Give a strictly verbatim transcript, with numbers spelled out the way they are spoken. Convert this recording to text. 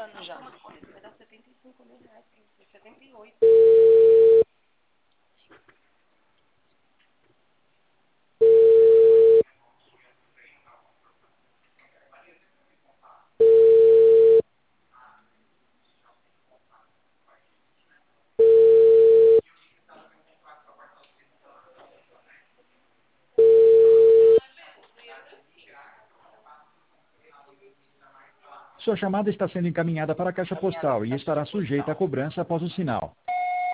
anos já. Vai dar setenta e cinco mil reais pra você. setenta e oito. Sua chamada está sendo encaminhada para a caixa postal e estará sujeita a cobrança após o sinal.